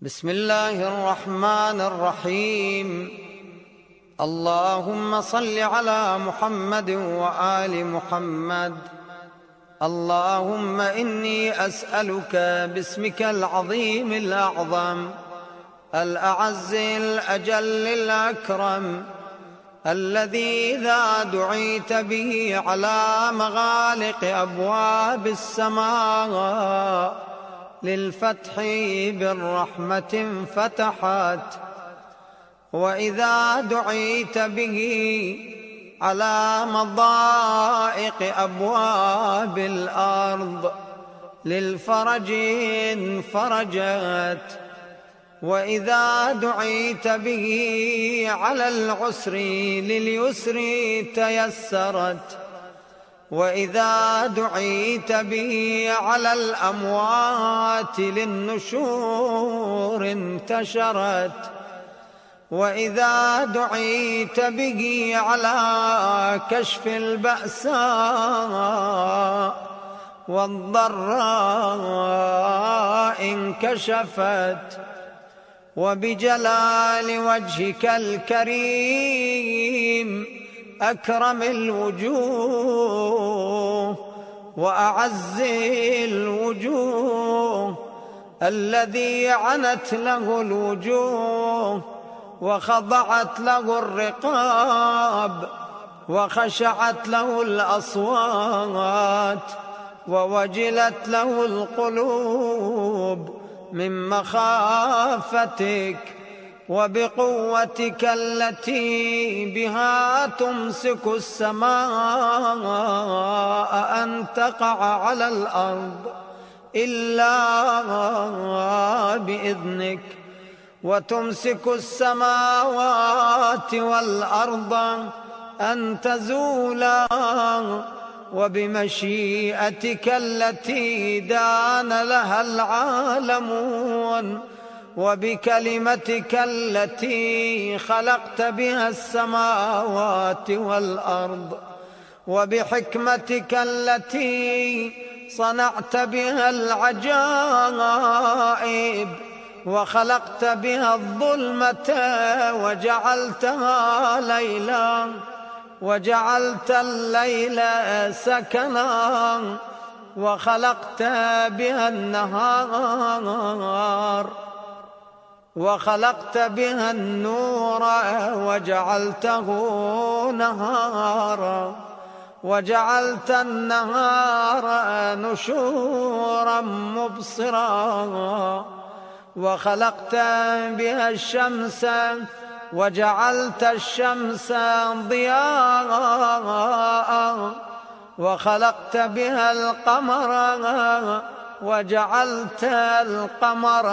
بسم الله الرحمن الرحيم. اللهم صل على محمد وآل محمد. اللهم إني أسألك باسمك العظيم الأعظم الأعز الأجل الأكرم الذي إذا دعيت به على مغالق أبواب السماء للفتح بالرحمة انفتحت، وإذا دعيت به على مضائق أبواب الأرض للفرج انفرجت، وإذا دعيت به على العسر لليسر تيسرت، وإذا دعيت به على الأموات للنشور انتشرت، وإذا دعيت به على كشف البأساء والضراء انكشفت، وبجلال وجهك الكريم أكرم الوجوه وأعز الوجوه الذي عنت له الوجوه وخضعت له الرقاب وخشعت له الأصوات ووجلت له القلوب من مخافتك وبقوتك التي بها تمسك السماء أن تقع على الأرض إلا بإذنك، وتمسك السماوات والأرض أن تزولا وبمشيئتك التي دان لها العالمون، وبكلمتك التي خلقت بها السماوات والأرض، وبحكمتك التي صنعت بها العجائب وخلقت بها الظلمة وجعلتها ليلا وجعلت الليل سكنا وخلقت بها النهار وخلقت بها النور وجعلته نهارا وجعلت النهار نشورا مبصرا وخلقت بها الشمس وجعلت الشمس ضياء وخلقت بها القمر وجعلت القمر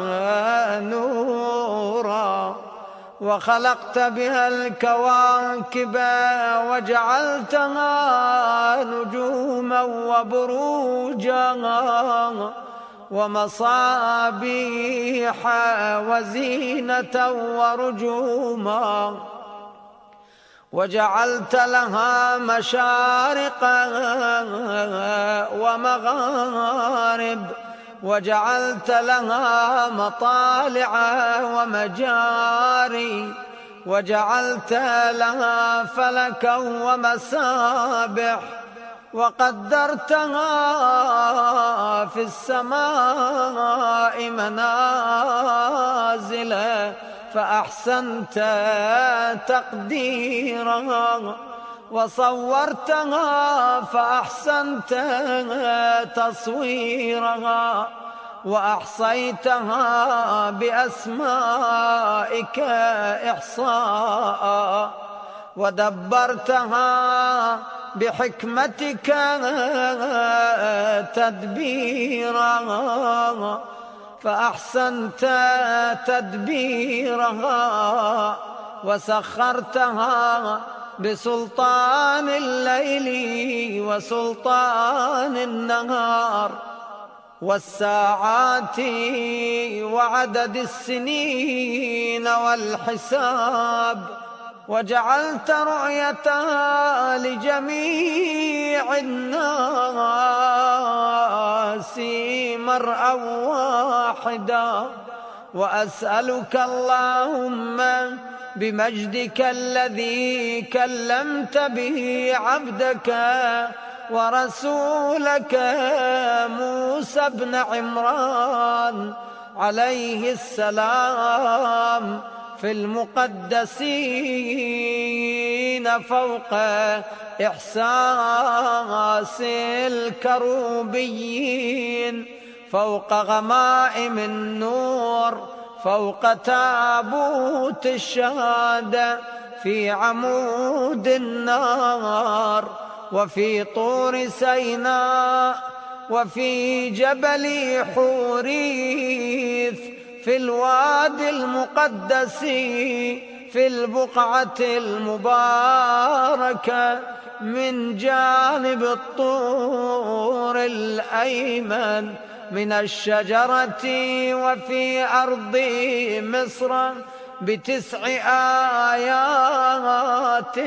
نورا وخلقت بها الكواكب وجعلتها نجوما وبروجا ومصابيح وزينة ورجوما، وجعلت لها مشارق ومغارب، وجعلت لها مطالع ومجاري، وجعلت لها فلكا ومسابح، وقدرتها في السماء منازل فأحسنت تقديرها، وصورتها فأحسنت تصويرها، وأحصيتها بأسمائك إحصاء، ودبرتها بحكمتك تدبيرا فأحسنت تدبيرها، وسخرتها بسلطان الليل وسلطان النهار والساعات وعدد السنين والحساب، وجعلت رؤيتها لجميع الناس مرأى واحدا، وأسألك اللهم بمجدك الذي كلمت به عبدك ورسولك موسى بن عمران عليه السلام في المقدسين فوق إحساس الكروبيين، فوق غمائم النور، فوق تابوت الشهادة، في عمود النار، وفي طور سيناء، وفي جبل حوريث، في الوادي المقدس، في البقعة المباركة من جانب الطور الأيمن من الشجرة، وفي أرض مصر ب9 آيات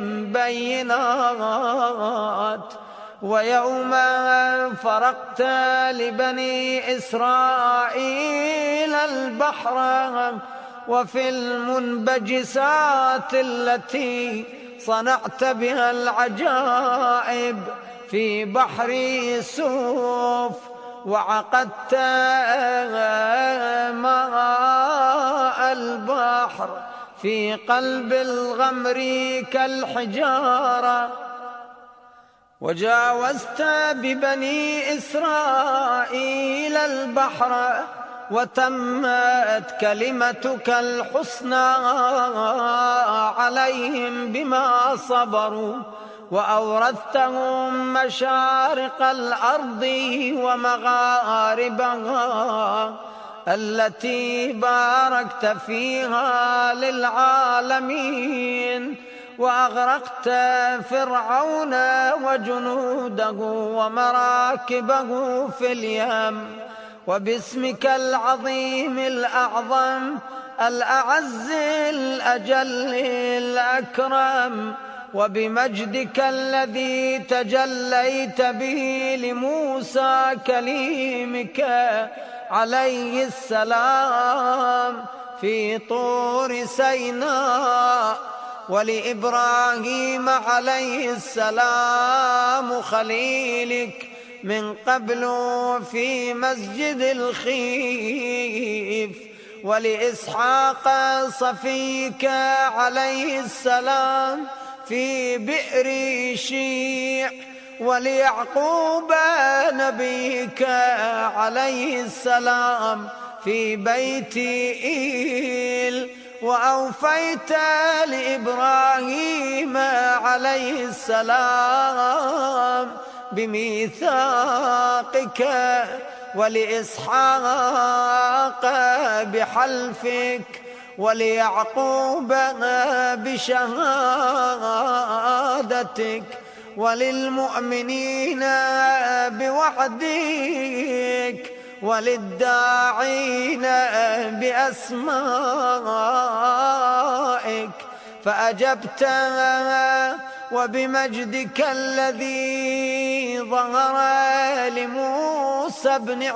بينات. ويوم فرقت لبني إسرائيل البحر، وفي المنبجسات التي صنعت بها العجائب في بحر سوف، وعقدت ماء البحر في قلب الغمر كالحجارة، وجاوزت ببني إسرائيل البحر، وتمت كلمتك الحسنى عليهم بما صبروا، وأورثتهم مشارق الأرض ومغاربها التي باركت فيها للعالمين، وأغرقت فرعون وجنوده ومراكبه في اليم، وباسمك العظيم الأعظم الأعز الأجل الأكرم، وبمجدك الذي تجليت به لموسى كليمك عليه السلام في طور سيناء، ولإبراهيم عليه السلام خليلك من قبل في مسجد الخيف، ولإسحاق صفيك عليه السلام في بئر شيع، وليعقوب نبيك عليه السلام في بيت إيل، وأوفيت لإبراهيم عليه السلام بميثاقك، ولإسحاق بحلفك، وليعقوب بشهادتك، وللمؤمنين بوعدك، وللداعين بأسمائك، فأجبت وبمجدك الذي ظهر لموسى بن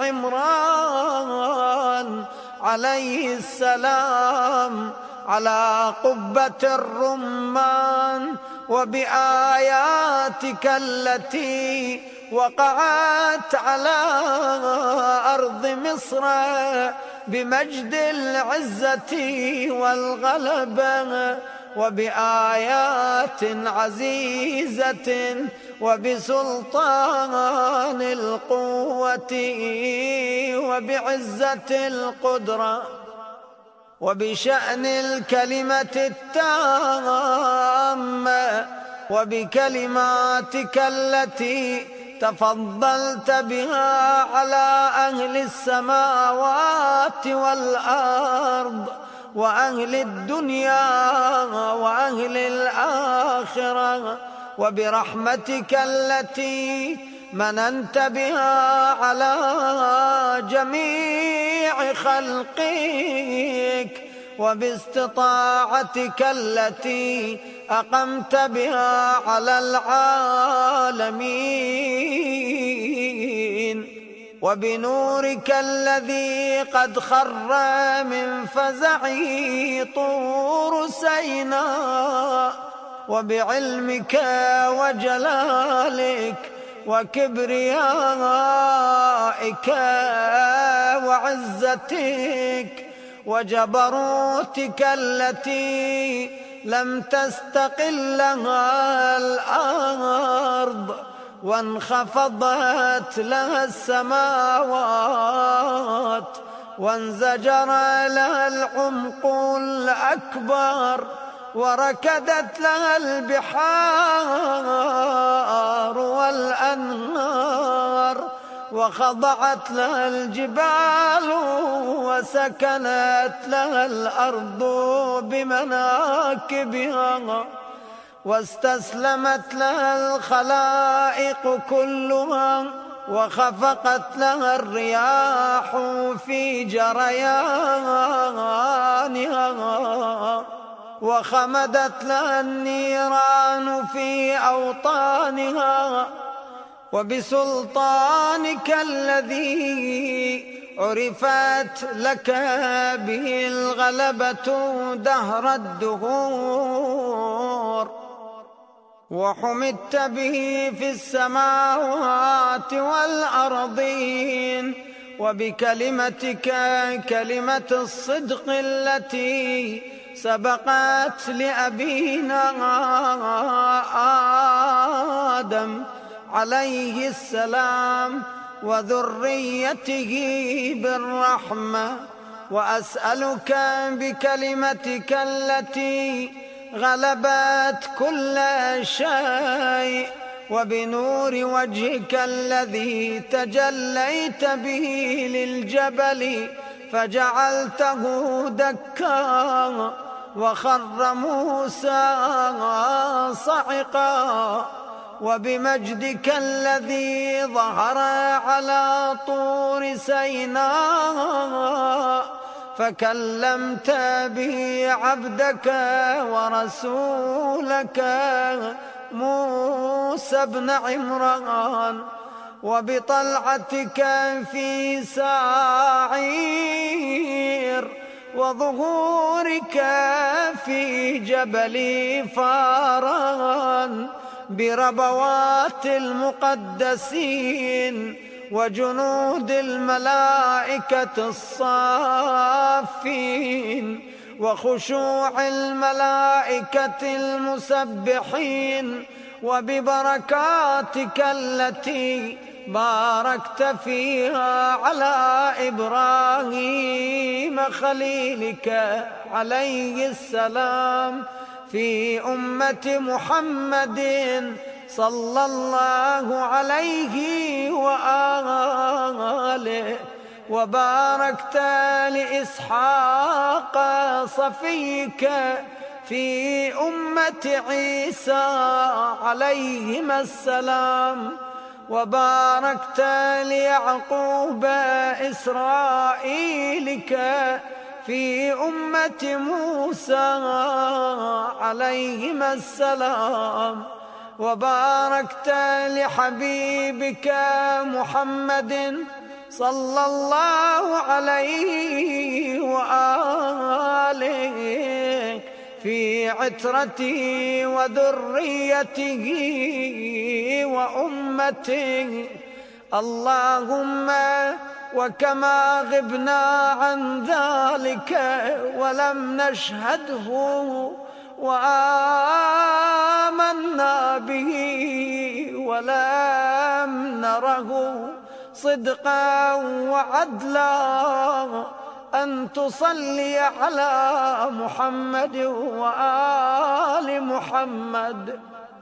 عمران عليه السلام على قبة الرمان، وبآياتك التي وقعت على أرض مصر بمجد العزة والغلبة، وبآيات عزيزة، وبسلطان القوة، وبعزة القدرة، وبشأن الكلمة التامة، وبكلماتك التي تفضلت بها على أهل السماوات والأرض وأهل الدنيا وأهل الآخرة، وبرحمتك التي مننت بها على جميع خلقك، وباستطاعتك التي أقمت بها على العالمين. وبنورك الذي قد خر من فزعه طور سيناء، وبعلمك وجلالك وكبريائك وعزتك وجبروتك التي لم تستقل لها الأرض وانخفضت لها السماوات وانزجر لها العمق الأكبر وركدت لها البحار والأنهار وخضعت لها الجبال وسكنت لها الأرض بمناكبها واستسلمت لها الخلائق كلها وخفقت لها الرياح في جريانها وخمدت لها النيران في أوطانها. وبسلطانك الذي عرفت لك به الغلبة دهر الدهور وحمدت به في السماوات والأرضين، وبكلمتك كلمة الصدق التي سبقت لأبينا آدم عليه السلام وذريته بالرحمة، وأسألك بكلمتك التي غلبت كل شيء وبنور وجهك الذي تجليت به للجبل فجعلته دكا وخر موسى صعقا، وبمجدك الذي ظهر على طور سيناء فكلمت به عبدك ورسولك موسى بن عمران، وبطلعتك في ساعير وظهورك في جبل فاران بربوات المقدسين وجنود الملائكة الصافين وخشوع الملائكة المسبحين، وببركاتك التي باركت فيها على إبراهيم خليلك عليه السلام في أمة محمد صلى الله عليه وآله، وباركت لإسحاق صفيك في أمة عيسى عليهما السلام، وباركت ليعقوب إسرائيلك في أمة موسى عليهما السلام، وباركت لحبيبك محمد صلى الله عليه وآله في عترته وذريته وأمته. اللهم وكما غبنا عن ذلك ولم نشهده وآمنا به ولم نره صدقا وعدلا أن تصلي على محمد وآل محمد،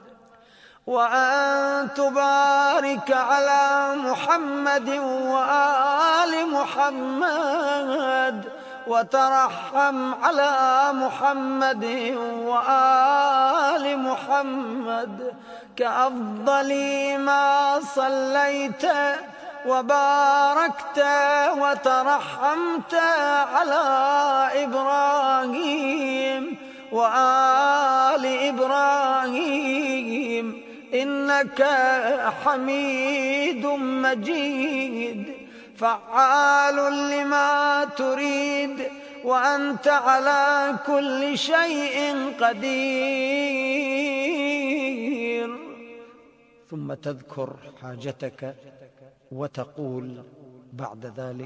وأن تبارك على محمد وآل محمد، وترحم على محمد وآل محمد كأفضل ما صليت وباركت وترحمت على إبراهيم وآل إبراهيم إنك حميد مجيد. فعال لما تريد وأنت على كل شيء قدير. ثم تذكر حاجتك وتقول بعد ذلك: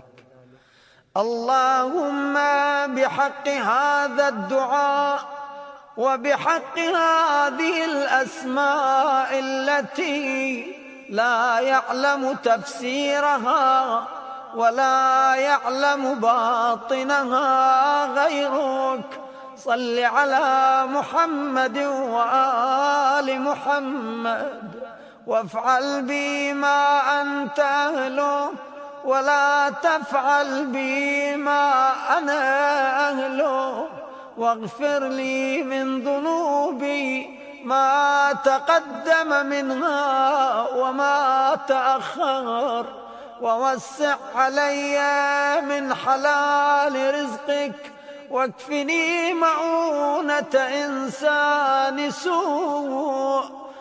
اللهم بحق هذا الدعاء وبحق هذه الأسماء التي لا يعلم تفسيرها ولا يعلم باطنها غيرك، صل على محمد وآل محمد وافعل بي ما أنت أهله ولا تفعل بي ما أنا أهله، واغفر لي من ذنوبي ما تقدم منها وما تأخر، ووسع علي من حلال رزقك، واكفني مؤونة إنسان سوء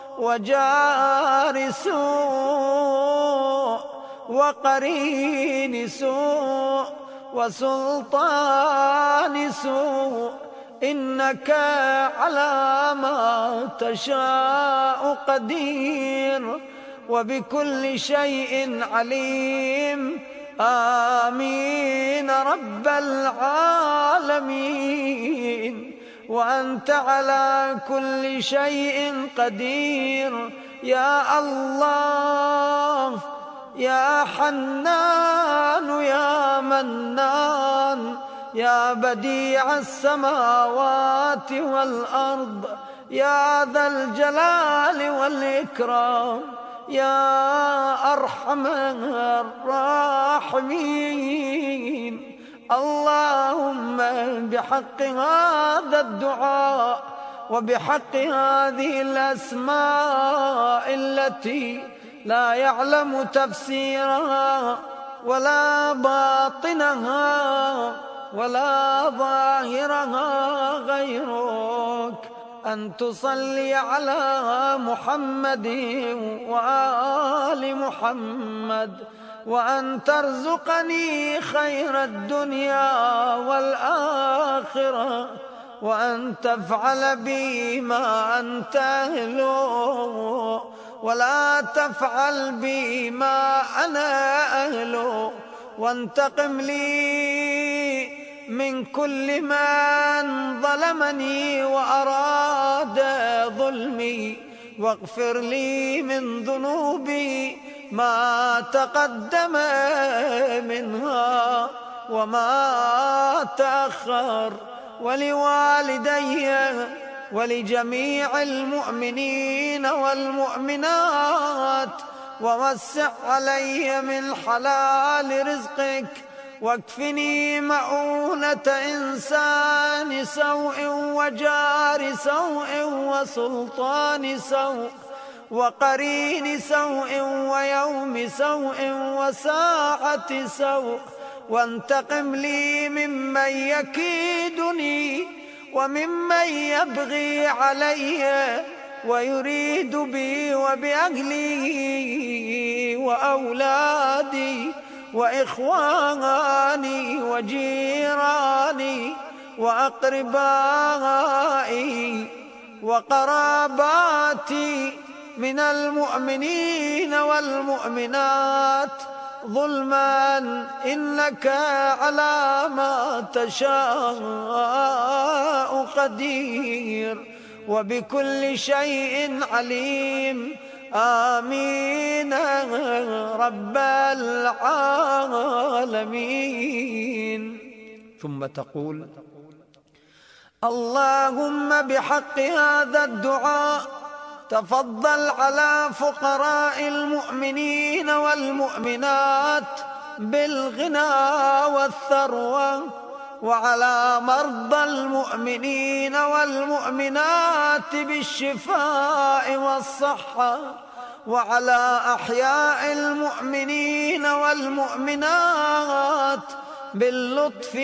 وجار سوء وقرين سوء وسلطان سوء، إنك على ما تشاء قدير وبكل شيء عليم. آمين رب العالمين. وأنت على كل شيء قدير. يا الله يا حنان يا منان يا بديع السماوات والأرض يا ذا الجلال والإكرام يا أرحم الراحمين. اللهم بحق هذا الدعاء وبحق هذه الأسماء التي لا يعلم تفسيرها ولا باطنها ولا ظاهرها غيرك، أن تصلي على محمد وآل محمد، وأن ترزقني خير الدنيا والآخرة، وأن تفعل بي ما أنت أهله ولا تفعل بي ما أنا أهله، وانتقم لي من كل من ظلمني وأراد ظلمي، واغفر لي من ذنوبي ما تقدم منها وما تأخر، ولوالدي ولجميع المؤمنين والمؤمنات، ووسع علي من حلال رزقك، واكفني مؤونة إنسان سوء وجار سوء وسلطان سوء وقرين سوء ويوم سوء وساعة سوء، وانتقم لي ممن يكيدني وممن يبغي علي ويريد بي وبأهلي وأولادي وإخواني وجيراني وأقربائي وقراباتي من المؤمنين والمؤمنات ظلما، إنك على ما تشاء قدير وبكل شيء عليم. آمين رب العالمين. ثم تقول: اللهم بحق هذا الدعاء تفضل على فقراء المؤمنين والمؤمنات بالغنى والثروة، وعلى مرضى المؤمنين والمؤمنات بالشفاء والصحة، وعلى أحياء المؤمنين والمؤمنات باللطف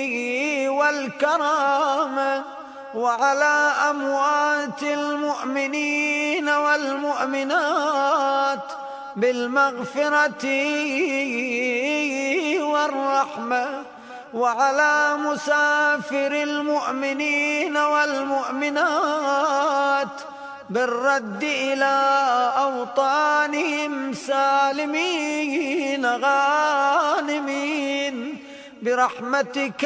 والكرامة، وعلى أموات المؤمنين والمؤمنات بالمغفرة والرحمة، وعلى مسافر المؤمنين والمؤمنات بالرد إلى أوطانهم سالمين غانمين برحمتك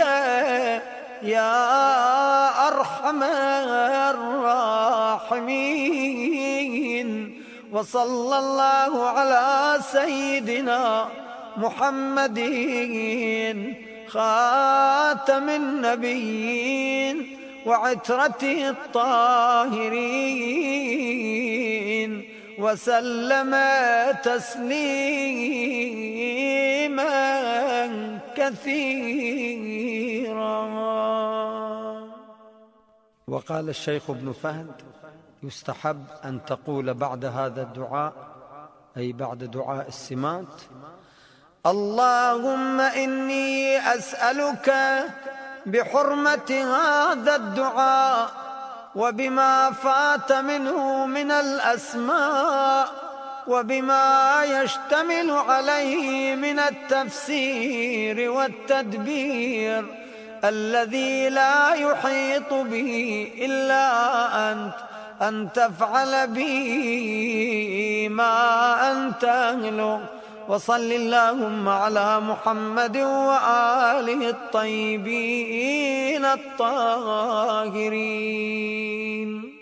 يا أرحم الراحمين. وصلى الله على سيدنا محمد خاتم النبيين وعترته الطاهرين وسلم تسليما كثيرا. وقال الشيخ ابن فهد: يستحب أن تقول بعد هذا الدعاء، أي بعد دعاء السمات: اللهم إني أسألك بحرمة هذا الدعاء وبما فات منه من الأسماء وبما يشتمل عليه من التفسير والتدبير الذي لا يحيط به إلا أنت، أن تفعل بي ما أنت أهله. وصل اللهم على محمد وآله الطيبين الطاهرين.